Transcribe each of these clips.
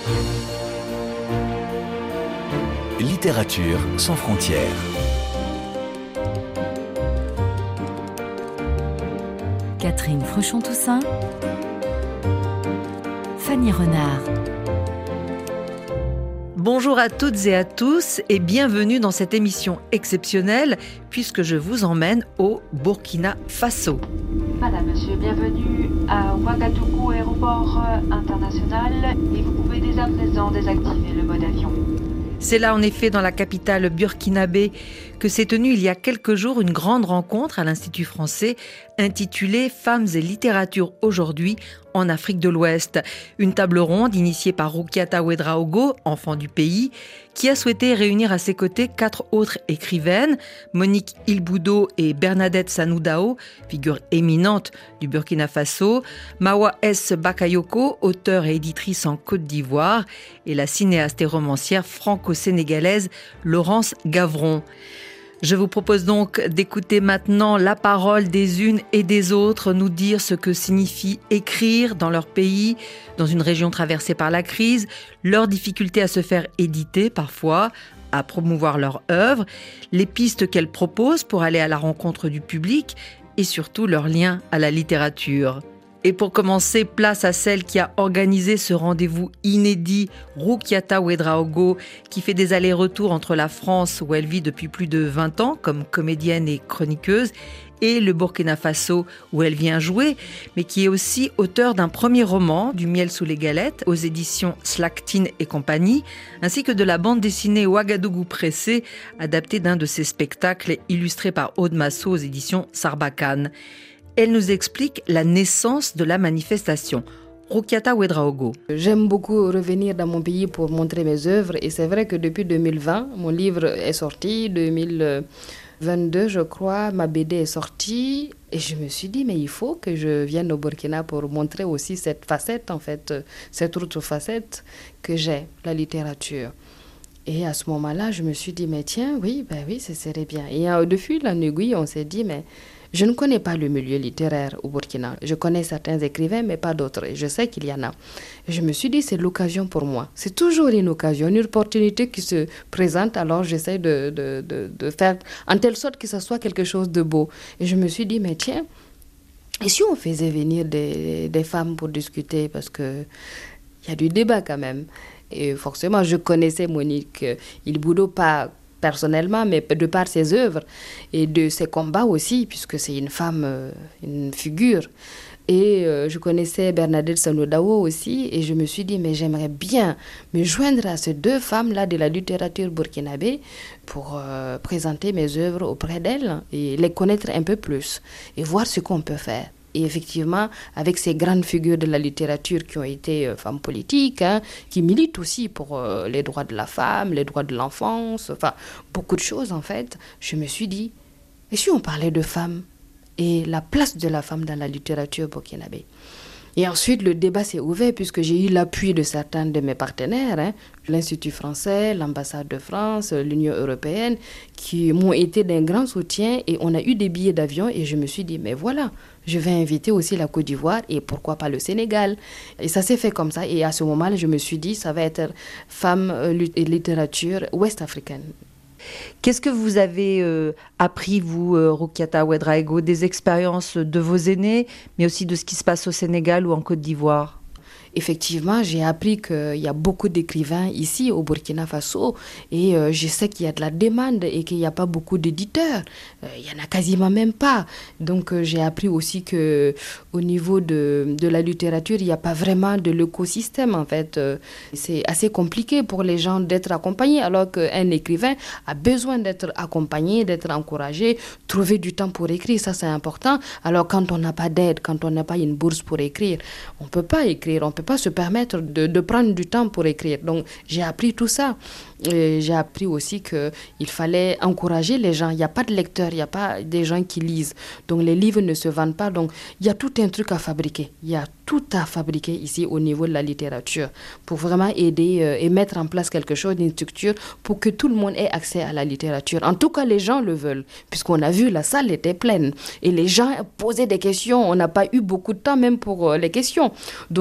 Littérature sans frontières. Catherine Fruchon-Toussaint, Fanny Renard. Bonjour à toutes et à tous et bienvenue dans cette émission exceptionnelle puisque je vous emmène au Burkina Faso. Madame, monsieur, bienvenue à Ouagadougou Aéroport International et vous pouvez dès à présent désactiver le mode avion. C'est là en effet dans la capitale burkinabé que s'est tenue il y a quelques jours une grande rencontre à l'Institut français intitulée « Femmes et littérature aujourd'hui en Afrique de l'Ouest ». Une table ronde initiée par Roukiata Ouedraogo, enfant du pays, qui a souhaité réunir à ses côtés 4 autres écrivaines, Monique Ilboudo et Bernadette Sanoudao, figure éminente du Burkina Faso, Mawa S. Bakayoko, auteure et éditrice en Côte d'Ivoire, et la cinéaste et romancière franco-sénégalaise Laurence Gavron. Je vous propose donc d'écouter maintenant la parole des unes et des autres nous dire ce que signifie écrire dans leur pays, dans une région traversée par la crise, leurs difficultés à se faire éditer parfois, à promouvoir leur œuvre, les pistes qu'elles proposent pour aller à la rencontre du public et surtout leur lien à la littérature. Et pour commencer, place à celle qui a organisé ce rendez-vous inédit, Roukiata Ouedraogo, qui fait des allers-retours entre la France, où elle vit depuis plus de 20 ans, comme comédienne et chroniqueuse, et le Burkina Faso, où elle vient jouer, mais qui est aussi auteure d'un premier roman, Du miel sous les galettes, aux éditions Slacktine et compagnie, ainsi que de la bande dessinée Ouagadougou pressé, adaptée d'un de ses spectacles illustré par Aude Massot aux éditions Sarbacane. Elle nous explique la naissance de la manifestation. Roukiata Ouedraogo. J'aime beaucoup revenir dans mon pays pour montrer mes œuvres et c'est vrai que depuis 2020, mon livre est sorti, 2022 je crois, ma BD est sortie et je me suis dit mais il faut que je vienne au Burkina pour montrer aussi cette facette en fait, cette autre facette que j'ai, la littérature. Et à ce moment-là, je me suis dit mais tiens, oui, ce serait bien. Et de fil en aiguille, on s'est dit mais je ne connais pas le milieu littéraire au Burkina. Je connais certains écrivains, mais pas d'autres. Et je sais qu'il y en a. Et je me suis dit, c'est l'occasion pour moi. C'est toujours une occasion, une opportunité qui se présente. Alors, j'essaie de faire en telle sorte que ce soit quelque chose de beau. Et je me suis dit, mais tiens, et si on faisait venir des femmes pour discuter? Parce qu'il y a du débat quand même. Et forcément, je connaissais Monique Ilboudo, pas personnellement, mais de par ses œuvres et de ses combats aussi, puisque c'est une femme, une figure. Et je connaissais Bernadette Sanoudao aussi, et je me suis dit, mais j'aimerais bien me joindre à ces 2 femmes-là de la littérature burkinabé pour présenter mes œuvres auprès d'elles et les connaître un peu plus et voir ce qu'on peut faire. Et effectivement, avec ces grandes figures de la littérature qui ont été femmes politiques, qui militent aussi pour les droits de la femme, les droits de l'enfance, enfin, beaucoup de choses en fait, je me suis dit, et si on parlait de femmes et la place de la femme dans la littérature burkinabé? Et ensuite, le débat s'est ouvert puisque j'ai eu l'appui de certains de mes partenaires, l'Institut français, l'ambassade de France, l'Union européenne, qui m'ont été d'un grand soutien et on a eu des billets d'avion et je me suis dit, mais voilà, je vais inviter aussi la Côte d'Ivoire et pourquoi pas le Sénégal. Et ça s'est fait comme ça et à ce moment-là, je me suis dit, ça va être femmes et littérature ouest-africaine. Qu'est-ce que vous avez appris, vous, Roukiata Ouedraogo, des expériences de vos aînés, mais aussi de ce qui se passe au Sénégal ou en Côte d'Ivoire? Effectivement, j'ai appris qu'il y a beaucoup d'écrivains ici au Burkina Faso et je sais qu'il y a de la demande et qu'il n'y a pas beaucoup d'éditeurs. Il n'y en a quasiment même pas. Donc j'ai appris aussi qu'au niveau de la littérature, il n'y a pas vraiment de l'écosystème en fait. C'est assez compliqué pour les gens d'être accompagnés alors qu'un écrivain a besoin d'être accompagné, d'être encouragé, trouver du temps pour écrire, ça c'est important. Alors quand on n'a pas d'aide, quand on n'a pas une bourse pour écrire, on ne peut pas écrire, on ne peut pas se permettre de prendre du temps pour écrire. Donc, j'ai appris tout ça. Et j'ai appris aussi qu'il fallait encourager les gens. Il n'y a pas de lecteurs, il n'y a pas des gens qui lisent. Donc, les livres ne se vendent pas. Donc, il y a tout un truc à fabriquer. Il y a tout à fabriquer ici au niveau de la littérature pour vraiment aider et mettre en place quelque chose, une structure pour que tout le monde ait accès à la littérature. En tout cas, les gens le veulent, puisqu'on a vu, la salle était pleine et les gens posaient des questions. On n'a pas eu beaucoup de temps même pour les questions. Donc, les gens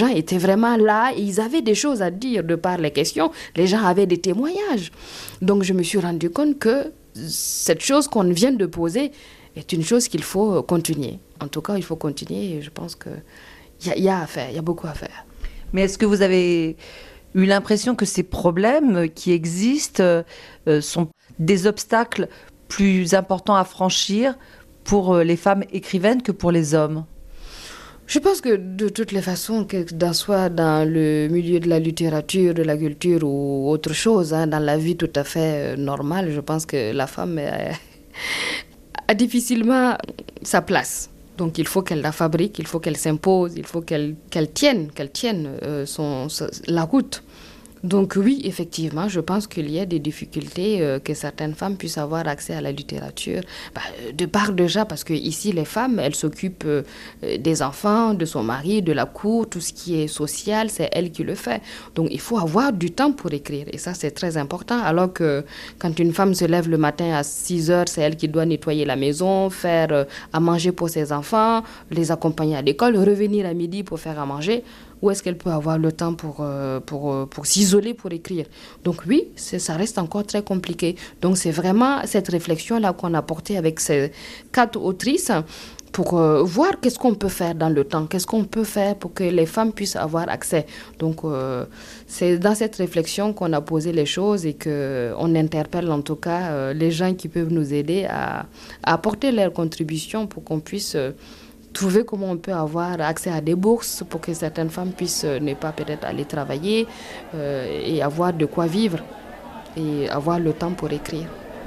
gens étaient vraiment là et ils avaient des choses à dire de par les questions. Les gens avaient des témoignages. Donc je me suis rendu compte que cette chose qu'on vient de poser est une chose qu'il faut continuer. En tout cas, il faut continuer et je pense qu'il y a à faire, il y a beaucoup à faire. Mais est-ce que vous avez eu l'impression que ces problèmes qui existent sont des obstacles plus importants à franchir pour les femmes écrivaines que pour les hommes ? Je pense que de toutes les façons, que soit dans le milieu de la littérature, de la culture ou autre chose, dans la vie tout à fait normale, je pense que la femme a difficilement sa place. Donc il faut qu'elle la fabrique, il faut qu'elle s'impose, il faut qu'elle tienne la route. Donc oui, effectivement, je pense qu'il y a des difficultés que certaines femmes puissent avoir accès à la littérature. De part déjà, parce que ici les femmes, elles s'occupent des enfants, de son mari, de la cour, tout ce qui est social, c'est elle qui le fait. Donc il faut avoir du temps pour écrire et ça c'est très important. Alors que quand une femme se lève le matin à 6 heures, c'est elle qui doit nettoyer la maison, faire à manger pour ses enfants, les accompagner à l'école, revenir à midi pour faire à manger. Où est-ce qu'elle peut avoir le temps pour s'isoler, pour écrire? Donc oui, ça reste encore très compliqué. Donc c'est vraiment cette réflexion-là qu'on a portée avec ces 4 autrices pour voir qu'est-ce qu'on peut faire dans le temps, qu'est-ce qu'on peut faire pour que les femmes puissent avoir accès. Donc c'est dans cette réflexion qu'on a posé les choses et qu'on interpelle en tout cas les gens qui peuvent nous aider à apporter leur contribution pour qu'on puisse... trouver comment on peut avoir accès à des bourses pour que certaines femmes puissent ne pas peut-être aller travailler et avoir de quoi vivre et avoir le temps pour écrire.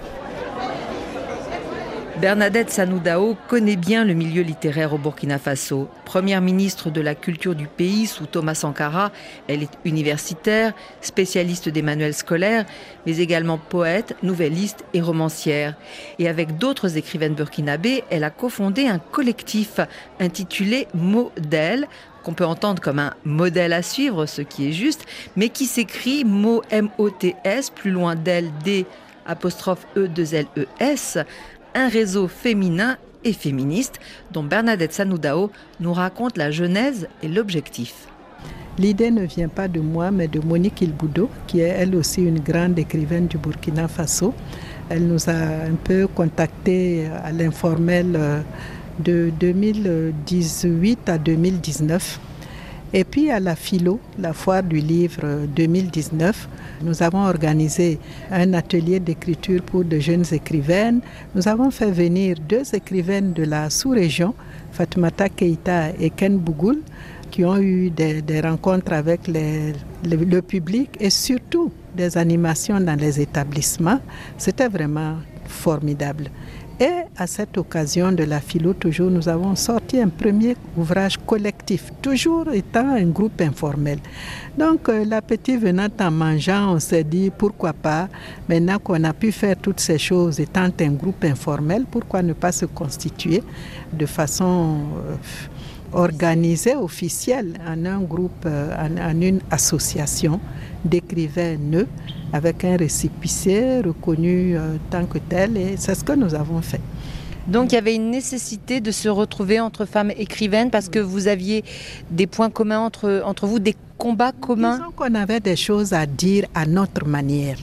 Bernadette Sanoudao connaît bien le milieu littéraire au Burkina Faso. Première ministre de la culture du pays sous Thomas Sankara, elle est universitaire, spécialiste des manuels scolaires, mais également poète, nouvelliste et romancière. Et avec d'autres écrivaines burkinabées, elle a cofondé un collectif intitulé Modèle, qu'on peut entendre comme un modèle à suivre, ce qui est juste, mais qui s'écrit M-O-T-S, plus loin d'elle, D'-E-2-L-E-S, un réseau féminin et féministe dont Bernadette Sanoudao nous raconte la genèse et l'objectif. L'idée ne vient pas de moi, mais de Monique Ilboudo, qui est elle aussi une grande écrivaine du Burkina Faso. Elle nous a un peu contactés à l'informel de 2018 à 2019. Et puis à la Philo, la foire du livre 2019, nous avons organisé un atelier d'écriture pour de jeunes écrivaines. Nous avons fait venir 2 écrivaines de la sous-région, Fatoumata Keïta et Ken Bougoul, qui ont eu des rencontres avec le public et surtout des animations dans les établissements. C'était vraiment formidable. Et à cette occasion de la Philo, toujours, nous avons sorti un premier ouvrage collectif, toujours étant un groupe informel. Donc, l'appétit venant en mangeant, on s'est dit, pourquoi pas, maintenant qu'on a pu faire toutes ces choses étant un groupe informel, pourquoi ne pas se constituer de façon organisée, officielle, en un groupe, en une association d'écrivains avec un récépissé reconnu tant que tel, et c'est ce que nous avons fait. Donc il y avait une nécessité de se retrouver entre femmes écrivaines parce que vous aviez des points communs entre vous, des combats communs. Disons qu'on avait des choses à dire à notre manière,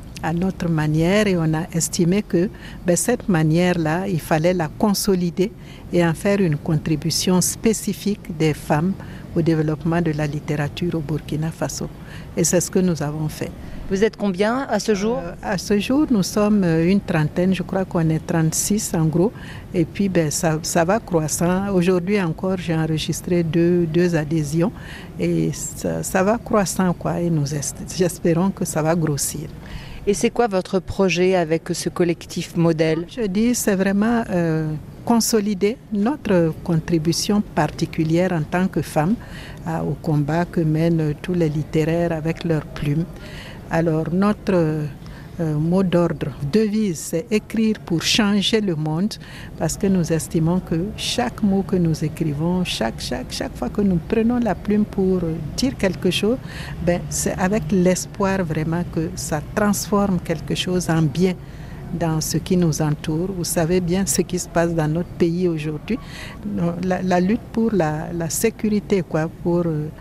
et on a estimé que cette manière-là, il fallait la consolider et en faire une contribution spécifique des femmes au développement de la littérature au Burkina Faso. Et c'est ce que nous avons fait. Vous êtes combien à ce jour ? À ce jour, nous sommes une trentaine, je crois qu'on est 36 en gros. Et puis ça va croissant. Aujourd'hui encore, j'ai enregistré deux adhésions et ça va croissant, quoi. Et nous espérons que ça va grossir. Et c'est quoi votre projet avec ce collectif Modèle ? Je dis, c'est vraiment consolider notre contribution particulière en tant que femme au combat que mènent tous les littéraires avec leurs plumes. Alors notre mot d'ordre, devise, c'est écrire pour changer le monde, parce que nous estimons que chaque mot que nous écrivons, chaque fois que nous prenons la plume pour dire quelque chose, c'est avec l'espoir vraiment que ça transforme quelque chose en bien dans ce qui nous entoure. Vous savez bien ce qui se passe dans notre pays aujourd'hui. La lutte pour la sécurité, pour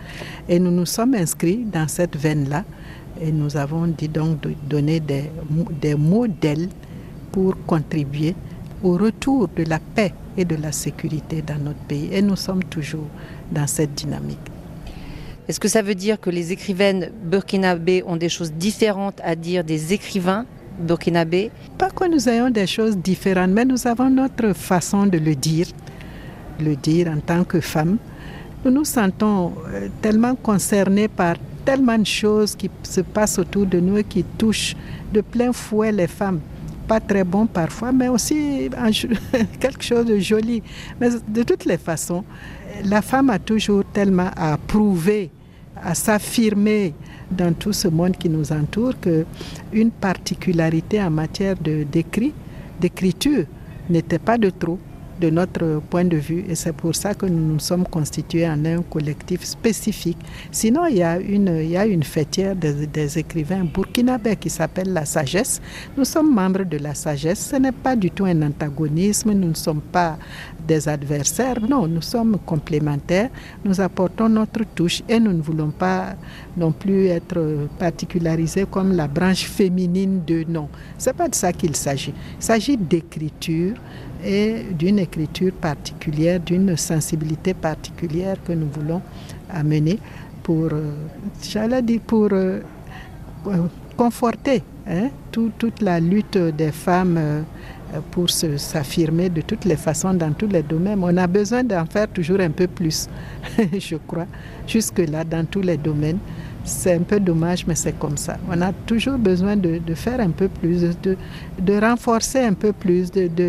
Et nous nous sommes inscrits dans cette veine-là et nous avons dit donc de donner des modèles pour contribuer au retour de la paix et de la sécurité dans notre pays. Et nous sommes toujours dans cette dynamique. Est-ce que ça veut dire que les écrivaines burkinabées ont des choses différentes à dire des écrivains burkinabés? Pas que nous ayons des choses différentes, mais nous avons notre façon de le dire en tant que femmes. Nous nous sentons tellement concernés par tellement de choses qui se passent autour de nous et qui touchent de plein fouet les femmes. Pas très bon parfois, mais aussi quelque chose de joli. Mais de toutes les façons, la femme a toujours tellement à prouver, à s'affirmer dans tout ce monde qui nous entoure qu'une particularité en matière d'écriture n'était pas de trop de notre point de vue, et c'est pour ça que nous nous sommes constitués en un collectif spécifique. Sinon, il y a une fêtière des écrivains burkinabés qui s'appelle La Sagesse. Nous sommes membres de La Sagesse. Ce n'est pas du tout un antagonisme, nous ne sommes pas des adversaires. Non, nous sommes complémentaires. Nous apportons notre touche et nous ne voulons pas non plus être particularisés comme la branche féminine de non. Ce n'est pas de ça qu'il s'agit. Il s'agit d'écriture et d'une écriture particulière, d'une sensibilité particulière que nous voulons amener pour conforter toute la lutte des femmes pour s'affirmer de toutes les façons, dans tous les domaines. On a besoin d'en faire toujours un peu plus, je crois, jusque-là, dans tous les domaines. C'est un peu dommage, mais c'est comme ça. On a toujours besoin de faire un peu plus, de renforcer un peu plus,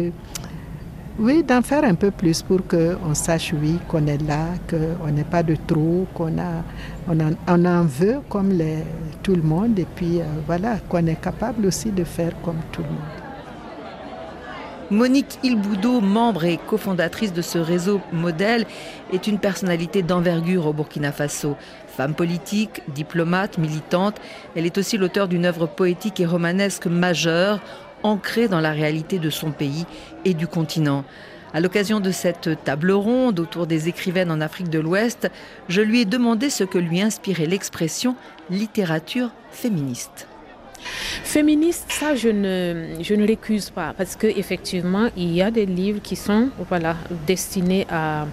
d'en faire un peu plus pour qu'on sache, oui, qu'on est là, qu'on n'est pas de trop, qu'on en veut comme tout le monde, et puis voilà, qu'on est capable aussi de faire comme tout le monde. Monique Ilboudo, membre et cofondatrice de ce réseau modèle, est une personnalité d'envergure au Burkina Faso. Femme politique, diplomate, militante, elle est aussi l'auteure d'une œuvre poétique et romanesque majeure, ancrée dans la réalité de son pays et du continent. À l'occasion de cette table ronde autour des écrivaines en Afrique de l'Ouest, je lui ai demandé ce que lui inspirait l'expression « littérature féministe ». Féministe, ça je ne récuse pas, parce qu'effectivement il y a des livres qui sont destinés à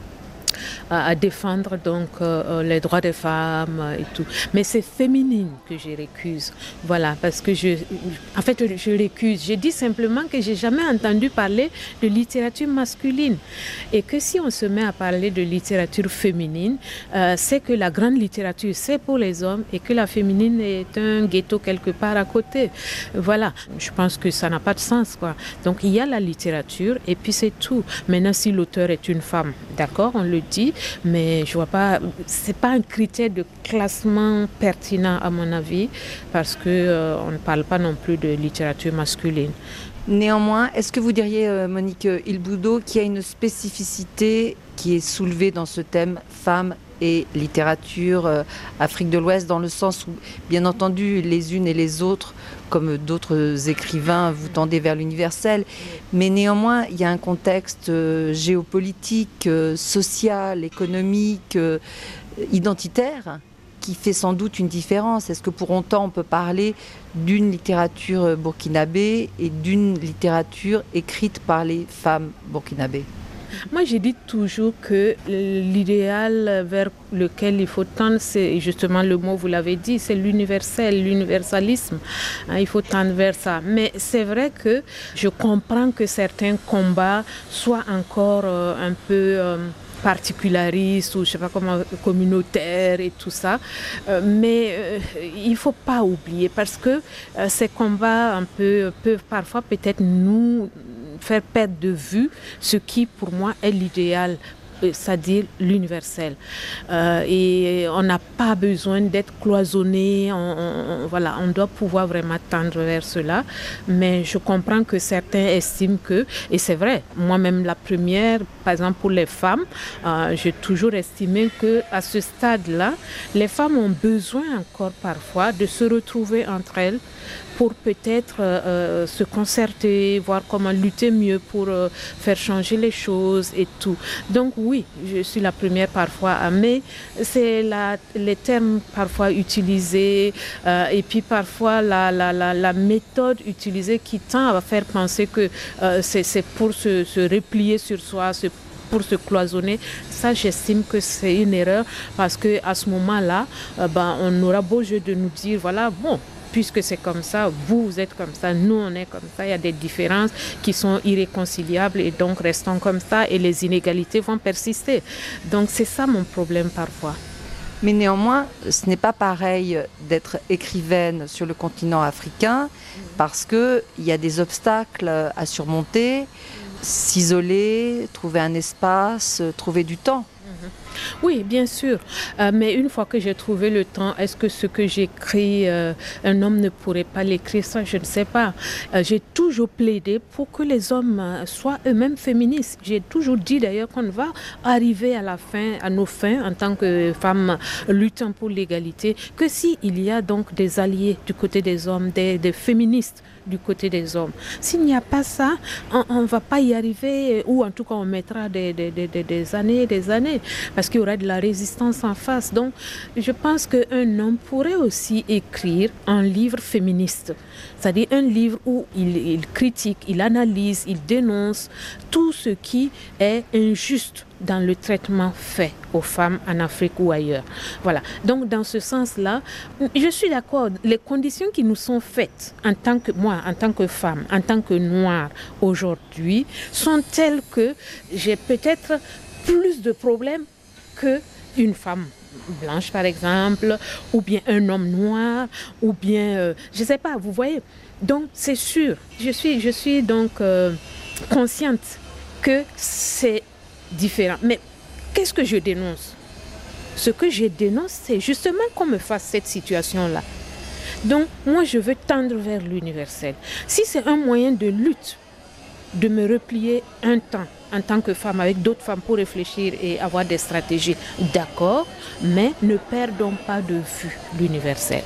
défendre donc les droits des femmes et tout. Mais c'est féminine que je récuse. Voilà, parce que je récuse. Je dis simplement que j'ai jamais entendu parler de littérature masculine. Et que si on se met à parler de littérature féminine, c'est que la grande littérature, c'est pour les hommes et que la féminine est un ghetto quelque part à côté. Voilà, je pense que ça n'a pas de sens, quoi. Donc il y a la littérature et puis c'est tout. Maintenant, si l'auteur est une femme, d'accord, on le dit, mais je vois pas, c'est pas un critère de classement pertinent à mon avis, parce que on ne parle pas non plus de littérature masculine. Néanmoins, est-ce que vous diriez, Monique Ilboudo, qu'il y a une spécificité qui est soulevée dans ce thème femmes et littérature Afrique de l'Ouest, dans le sens où, bien entendu, les unes et les autres, comme d'autres écrivains, vous tendez vers l'universel, mais néanmoins, il y a un contexte géopolitique, social, économique, identitaire, qui fait sans doute une différence. Est-ce que pour autant on peut parler d'une littérature burkinabé et d'une littérature écrite par les femmes burkinabées ? Moi, je dis toujours que l'idéal vers lequel il faut tendre, c'est justement le mot, vous l'avez dit, c'est l'universel, l'universalisme. Il faut tendre vers ça. Mais c'est vrai que je comprends que certains combats soient encore un peu particularistes ou je sais pas comment, communautaires et tout ça. Mais il ne faut pas oublier parce que ces combats peuvent parfois peut-être nous faire perdre de vue ce qui pour moi est l'idéal, c'est-à-dire l'universel. Et on n'a pas besoin d'être cloisonné, on doit pouvoir vraiment tendre vers cela. Mais je comprends que certains estiment que, et c'est vrai, moi-même la première, par exemple pour les femmes, j'ai toujours estimé qu'à ce stade-là, les femmes ont besoin encore parfois de se retrouver entre elles pour peut-être se concerter, voir comment lutter mieux pour faire changer les choses et tout. Donc oui, oui, je suis la première parfois, mais c'est les termes parfois utilisés et puis parfois la méthode utilisée qui tend à faire penser que c'est pour se replier sur soi, pour se cloisonner. Ça, j'estime que c'est une erreur parce qu'à ce moment-là, on aura beau jeu de nous dire, voilà, bon, puisque c'est comme ça, vous êtes comme ça, nous on est comme ça, il y a des différences qui sont irréconciliables et donc restons comme ça et les inégalités vont persister. Donc c'est ça mon problème parfois. Mais néanmoins, ce n'est pas pareil d'être écrivaine sur le continent africain parce qu'il y a des obstacles à surmonter, s'isoler, trouver un espace, trouver du temps. Oui, bien sûr. Mais une fois que j'ai trouvé le temps, est-ce que ce que j'écris, un homme ne pourrait pas l'écrire? Ça, je ne sais pas. J'ai toujours plaidé pour que les hommes soient eux-mêmes féministes. J'ai toujours dit d'ailleurs qu'on va arriver à nos fins en tant que femmes luttant pour l'égalité, que s'il y a donc des alliés du côté des hommes, des féministes du côté des hommes. S'il n'y a pas ça, on ne va pas y arriver, ou en tout cas on mettra des années et des années, parce qu'il y aura de la résistance en face. Donc je pense qu'un homme pourrait aussi écrire un livre féministe, c'est-à-dire un livre où il critique, il analyse, il dénonce tout ce qui est injuste dans le traitement fait aux femmes en Afrique ou ailleurs. Voilà. Donc, dans ce sens-là, je suis d'accord. Les conditions qui nous sont faites en tant que femme, en tant que noire aujourd'hui, sont telles que j'ai peut-être plus de problèmes qu'une femme blanche, par exemple, ou bien un homme noir, ou bien, je ne sais pas, vous voyez. Donc, c'est sûr, je suis donc consciente que c'est différent. Mais qu'est-ce que je dénonce? Ce que je dénonce, c'est justement qu'on me fasse cette situation-là. Donc, moi, je veux tendre vers l'universel. Si c'est un moyen de lutte, de me replier un temps en tant que femme avec d'autres femmes pour réfléchir et avoir des stratégies, d'accord, mais ne perdons pas de vue l'universel.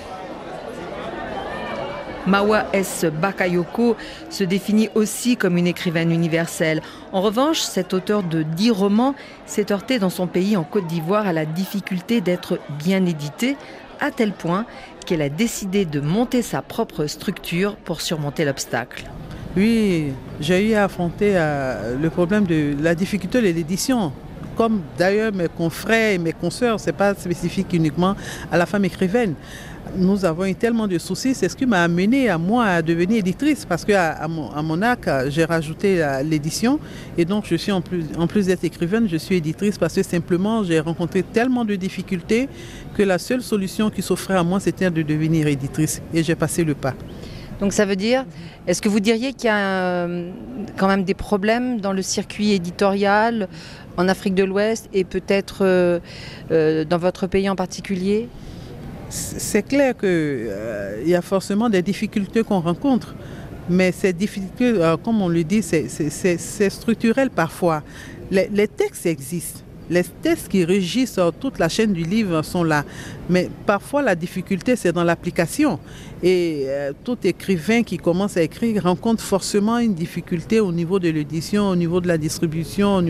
Mawa S. Bakayoko se définit aussi comme une écrivaine universelle. En revanche, cet auteur de 10 romans s'est heurté dans son pays, en Côte d'Ivoire, à la difficulté d'être bien édité, à tel point qu'elle a décidé de monter sa propre structure pour surmonter l'obstacle. Oui, j'ai eu à affronter le problème de la difficulté de l'édition. Comme d'ailleurs mes confrères et mes consoeurs, ce n'est pas spécifique uniquement à la femme écrivaine. Nous avons eu tellement de soucis, c'est ce qui m'a amené à moi à devenir éditrice, parce qu'à mon arc, j'ai rajouté l'édition, et donc je suis en plus d'être écrivaine, je suis éditrice parce que simplement j'ai rencontré tellement de difficultés que la seule solution qui s'offrait à moi, c'était de devenir éditrice, et j'ai passé le pas. Donc ça veut dire, est-ce que vous diriez qu'il y a quand même des problèmes dans le circuit éditorial en Afrique de l'Ouest et peut-être dans votre pays en particulier ? C'est clair qu'il y a forcément des difficultés qu'on rencontre, mais ces difficultés, comme on le dit, c'est structurel parfois. Les textes existent. Les textes qui régissent toute la chaîne du livre sont là. Mais parfois, la difficulté, c'est dans l'application. Et tout écrivain qui commence à écrire rencontre forcément une difficulté au niveau de l'édition, au niveau de la distribution,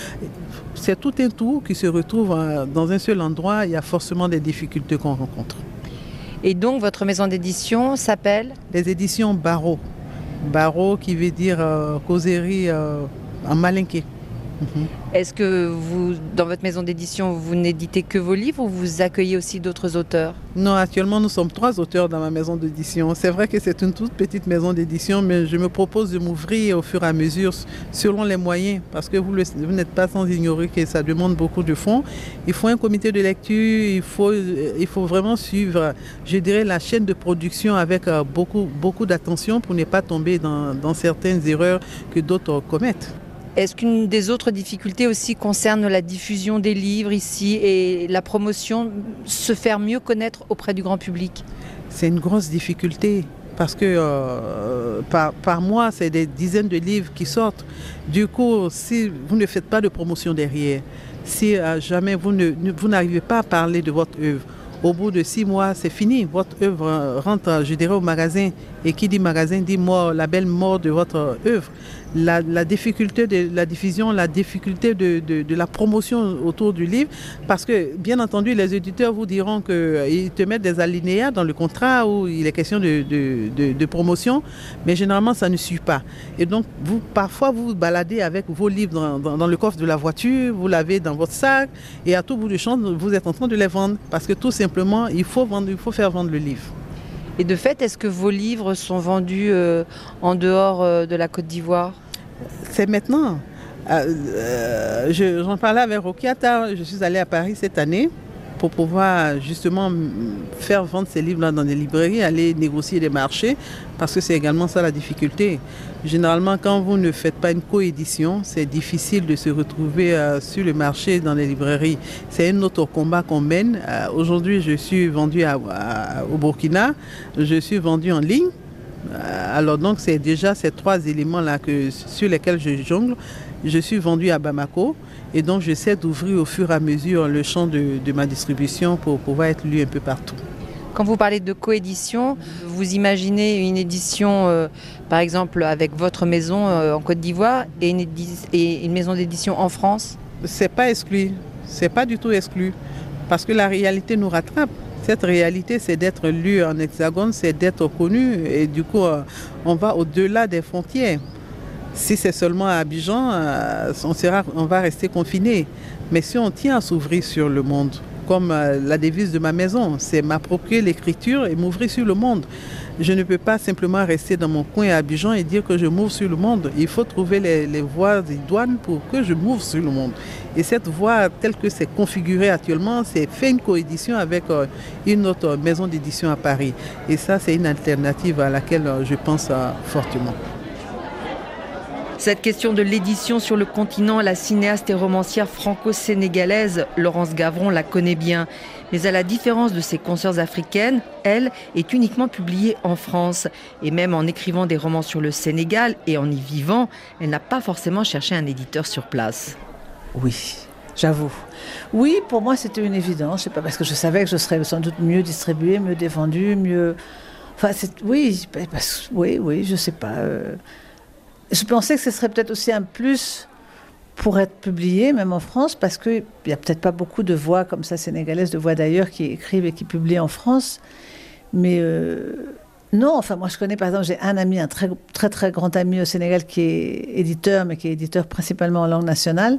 c'est tout un tout qui se retrouve dans un seul endroit. Il y a forcément des difficultés qu'on rencontre. Et donc, votre maison d'édition s'appelle ? Les éditions Barreau. Barreau qui veut dire causerie en malinké. Est-ce que vous, dans votre maison d'édition, vous n'éditez que vos livres ou vous accueillez aussi d'autres auteurs ? Non, actuellement, nous sommes 3 auteurs dans ma maison d'édition. C'est vrai que c'est une toute petite maison d'édition, mais je me propose de m'ouvrir au fur et à mesure, selon les moyens, parce que vous n'êtes pas sans ignorer que ça demande beaucoup de fonds. Il faut un comité de lecture, il faut vraiment suivre, je dirais, la chaîne de production avec beaucoup d'attention pour ne pas tomber dans certaines erreurs que d'autres commettent. Est-ce qu'une des autres difficultés aussi concerne la diffusion des livres ici et la promotion, se faire mieux connaître auprès du grand public ? C'est une grosse difficulté parce que par mois, c'est des dizaines de livres qui sortent. Du coup, si vous ne faites pas de promotion derrière, si jamais vous n'arrivez pas à parler de votre œuvre, au bout de 6 mois, c'est fini. Votre œuvre rentre, je dirais, au magasin Et qui dit magasin dit mort, la belle mort de votre œuvre. La difficulté de la diffusion, la difficulté de la promotion autour du livre, parce que bien entendu les éditeurs vous diront qu'ils te mettent des alinéas dans le contrat où il est question de promotion, mais généralement ça ne suit pas. Et donc parfois vous vous baladez avec vos livres dans le coffre de la voiture, vous l'avez dans votre sac et à tout bout de champ vous êtes en train de les vendre, parce que tout simplement il faut faire vendre le livre. Et de fait, est-ce que vos livres sont vendus en dehors de la Côte d'Ivoire ? C'est maintenant. J'en parlais avec Rokiata. Je suis allée à Paris cette année pour pouvoir justement faire vendre ces livres-là dans des librairies, aller négocier des marchés, parce que c'est également ça la difficulté. Généralement, quand vous ne faites pas une coédition, c'est difficile de se retrouver sur le marché dans les librairies. C'est un autre combat qu'on mène. Aujourd'hui, je suis vendue au Burkina, je suis vendue en ligne. Alors donc, c'est déjà ces 3 éléments-là sur lesquels je jongle. Je suis vendue à Bamako et donc j'essaie d'ouvrir au fur et à mesure le champ de ma distribution pour pouvoir être lu un peu partout. Quand vous parlez de coédition, vous imaginez une édition, par exemple, avec votre maison en Côte d'Ivoire et une maison d'édition en France ? C'est pas exclu, c'est pas du tout exclu, parce que la réalité nous rattrape. Cette réalité, c'est d'être lu en hexagone, c'est d'être connu, et du coup, on va au-delà des frontières. Si c'est seulement à Abidjan, on va rester confiné. Mais si on tient à s'ouvrir sur le monde, comme la devise de ma maison, c'est m'approprier l'écriture et m'ouvrir sur le monde. Je ne peux pas simplement rester dans mon coin à Abidjan et dire que je m'ouvre sur le monde. Il faut trouver les voies idoines pour que je m'ouvre sur le monde. Et cette voie, telle que c'est configuré actuellement, c'est fait une coédition avec une autre maison d'édition à Paris. Et ça, c'est une alternative à laquelle je pense fortement. Cette question de l'édition sur le continent, la cinéaste et romancière franco-sénégalaise Laurence Gavron la connaît bien. Mais à la différence de ses consoeurs africaines, elle est uniquement publiée en France. Et même en écrivant des romans sur le Sénégal et en y vivant, elle n'a pas forcément cherché un éditeur sur place. Oui, j'avoue. Oui, pour moi c'était une évidence. C'est pas parce que je savais que je serais sans doute mieux distribuée, mieux défendue, mieux... Enfin, oui, je sais pas... Je pensais que ce serait peut-être aussi un plus pour être publié, même en France, parce qu'il n'y a peut-être pas beaucoup de voix comme ça sénégalaises, de voix d'ailleurs, qui écrivent et qui publient en France. Mais non, enfin moi je connais par exemple, j'ai un ami, un très très très grand ami au Sénégal qui est éditeur, mais qui est éditeur principalement en langue nationale.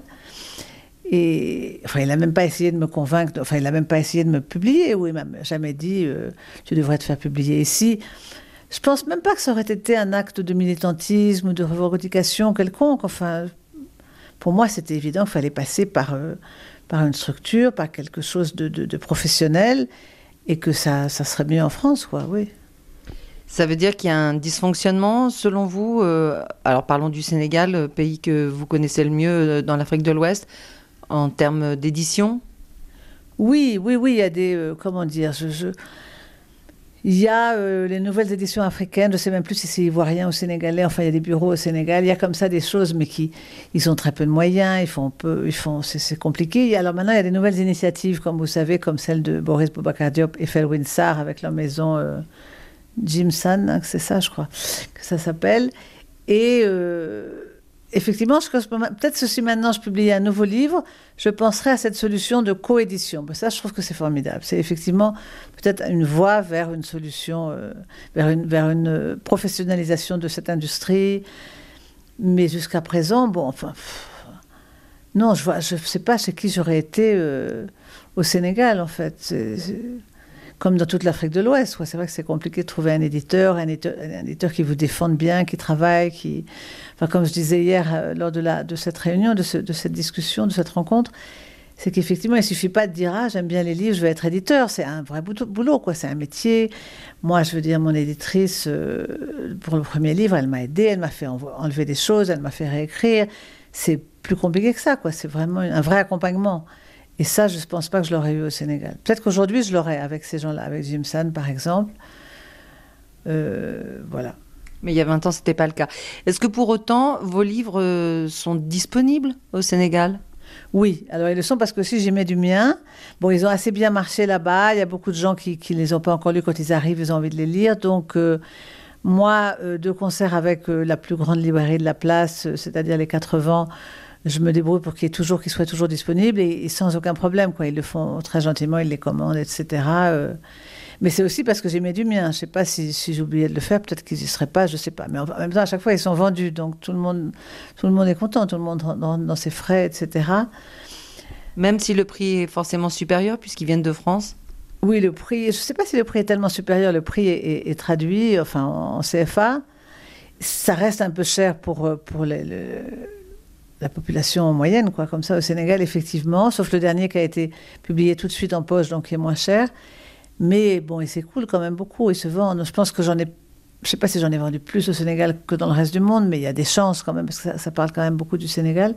Et enfin, il n'a même pas essayé de me convaincre, enfin il n'a même pas essayé de me publier, ou il m'a jamais dit tu devrais te faire publier ici. Je pense même pas que ça aurait été un acte de militantisme ou de revendication quelconque. Enfin, pour moi, c'était évident qu'il fallait passer par une structure, par quelque chose de professionnel, et que ça serait mieux en France, quoi, oui. Ça veut dire qu'il y a un dysfonctionnement, selon vous alors parlons du Sénégal, pays que vous connaissez le mieux dans l'Afrique de l'Ouest, en termes d'édition ? Oui, il y a des... comment dire Il y a les nouvelles éditions africaines, je ne sais même plus si c'est ivoirien ou sénégalais, enfin il y a des bureaux au Sénégal, il y a comme ça des choses, mais ils ont très peu de moyens, c'est compliqué. Alors maintenant il y a des nouvelles initiatives, comme vous savez, comme celle de Boris Boubacar Diop et Felwine Sarr avec leur maison Jimsan, hein, c'est ça je crois que ça s'appelle. Et effectivement, peut-être que si maintenant je publie un nouveau livre, je penserai à cette solution de coédition. Ça, je trouve que c'est formidable. C'est effectivement peut-être une voie vers une solution, vers une professionnalisation de cette industrie. Mais jusqu'à présent, non, je ne sais pas chez qui j'aurais été au Sénégal, en fait. Comme dans toute l'Afrique de l'Ouest, c'est vrai que c'est compliqué de trouver un éditeur qui vous défende bien, qui travaille, Enfin, comme je disais hier lors de cette réunion, de cette discussion, de cette rencontre, c'est qu'effectivement, il ne suffit pas de dire « Ah, j'aime bien les livres, je vais être éditeur ». C'est un vrai boulot, quoi. C'est un métier. Moi, je veux dire, mon éditrice, pour le premier livre, elle m'a aidée, elle m'a fait enlever des choses, elle m'a fait réécrire. C'est plus compliqué que ça, quoi. C'est vraiment un vrai accompagnement. Et ça, je ne pense pas que je l'aurais eu au Sénégal. Peut-être qu'aujourd'hui, je l'aurais avec ces gens-là, avec Jim San, par exemple. Voilà. Mais il y a 20 ans, ce n'était pas le cas. Est-ce que pour autant, vos livres sont disponibles au Sénégal ? Oui, alors ils le sont parce que si j'y mets du mien, ils ont assez bien marché là-bas. Il y a beaucoup de gens qui ne les ont pas encore lus. Quand ils arrivent, ils ont envie de les lire. Donc, Moi, 2 concerts avec la plus grande librairie de la place, c'est-à-dire les 4 vents, je me débrouille pour qu'il soit toujours disponible et sans aucun problème, quoi. Ils le font très gentiment, ils les commandent, etc. Mais c'est aussi parce que j'ai mis du mien. Je ne sais pas si j'oubliais de le faire, peut-être qu'ils n'y seraient pas, je ne sais pas. Mais en même temps, à chaque fois, ils sont vendus, donc tout le monde est content, tout le monde rentre dans ses frais, etc. Même si le prix est forcément supérieur, puisqu'ils viennent de France? Oui, le prix, je ne sais pas si le prix est tellement supérieur, le prix est traduit enfin, en CFA. Ça reste un peu cher pour la population moyenne, quoi, comme ça au Sénégal, effectivement, sauf le dernier qui a été publié tout de suite en poche, donc qui est moins cher. Mais bon, il s'écoule quand même beaucoup, il se vend. Je pense que je ne sais pas si j'en ai vendu plus au Sénégal que dans le reste du monde, mais il y a des chances quand même, parce que ça parle quand même beaucoup du Sénégal.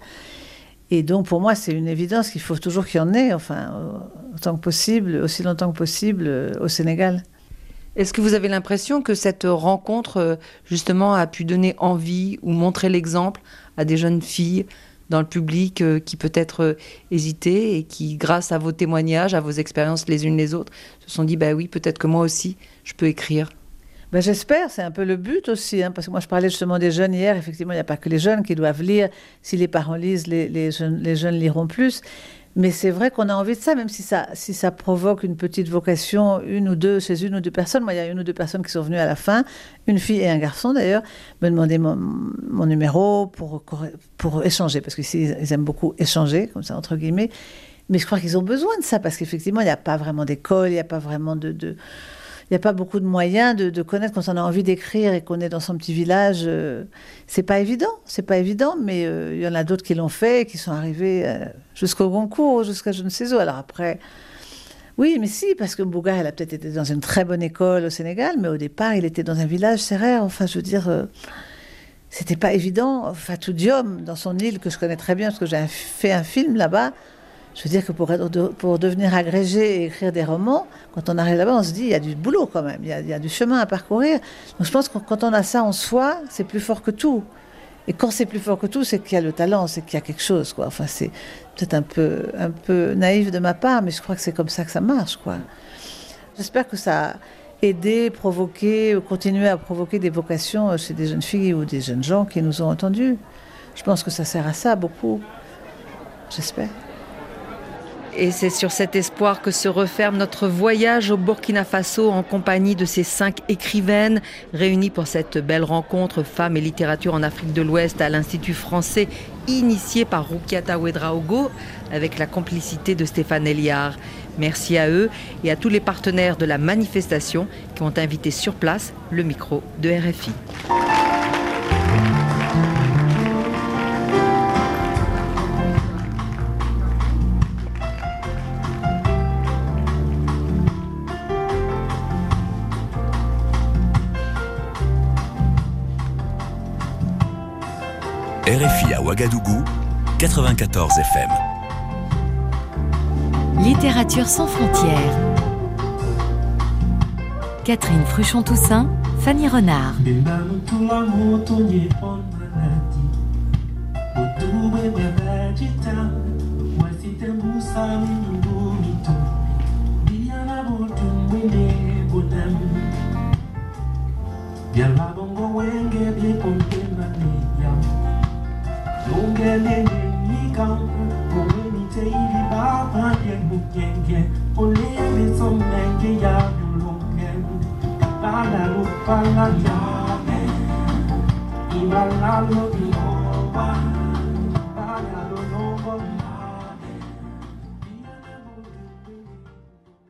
Et donc, pour moi, c'est une évidence qu'il faut toujours qu'il y en ait, enfin, autant que possible, aussi longtemps que possible, au Sénégal. Est-ce que vous avez l'impression que cette rencontre, justement, a pu donner envie ou montrer l'exemple à des jeunes filles dans le public qui peut-être hésitaient et qui, grâce à vos témoignages, à vos expériences les unes les autres, se sont dit, bah oui, peut-être que moi aussi, je peux écrire? Ben j'espère, c'est un peu le but aussi, hein, parce que moi je parlais justement des jeunes hier, effectivement il n'y a pas que les jeunes qui doivent lire, si les parents lisent, les jeunes liront plus, mais c'est vrai qu'on a envie de ça, même si ça provoque une petite vocation, chez une ou deux personnes. Moi il y a 1 ou 2 personnes qui sont venues à la fin, une fille et un garçon d'ailleurs, me demander mon numéro pour échanger, parce qu'ici ils aiment beaucoup échanger, comme ça entre guillemets, mais je crois qu'ils ont besoin de ça, parce qu'effectivement il n'y a pas vraiment d'école, il n'y a pas vraiment il n'y a pas beaucoup de moyens de connaître quand on a envie d'écrire et qu'on est dans son petit village. C'est pas évident, mais il y en a d'autres qui l'ont fait et qui sont arrivés jusqu'au Goncourt, jusqu'à je ne sais où. Alors après, oui, mais si, parce que Mbougar, elle a peut-être été dans une très bonne école au Sénégal, mais au départ, il était dans un village serrère. Enfin, je veux dire, c'était pas évident. Fatou Diom, dans son île, que je connais très bien, parce que j'ai fait un film là-bas, je veux dire que pour devenir agrégé et écrire des romans, quand on arrive là-bas, on se dit, il y a du boulot quand même, il y a du chemin à parcourir. Donc je pense que quand on a ça en soi, c'est plus fort que tout. Et quand c'est plus fort que tout, c'est qu'il y a le talent, c'est qu'il y a quelque chose, quoi. Enfin, c'est peut-être un peu naïf de ma part, mais je crois que c'est comme ça que ça marche, quoi. J'espère que ça a aidé, provoqué, continué à provoquer des vocations chez des jeunes filles ou des jeunes gens qui nous ont entendus. Je pense que ça sert à ça beaucoup. J'espère. Et c'est sur cet espoir que se referme notre voyage au Burkina Faso en compagnie de ces 5 écrivaines réunies pour cette belle rencontre Femmes et littérature en Afrique de l'Ouest à l'Institut français initié par Roukiata Ouedraogo avec la complicité de Stéphane Eliard. Merci à eux et à tous les partenaires de la manifestation qui ont invité sur place le micro de RFI. RFI à Ouagadougou, 94 FM. Littérature sans frontières. Catherine Fruchon-Toussaint, Fanny Renard. Ibalalo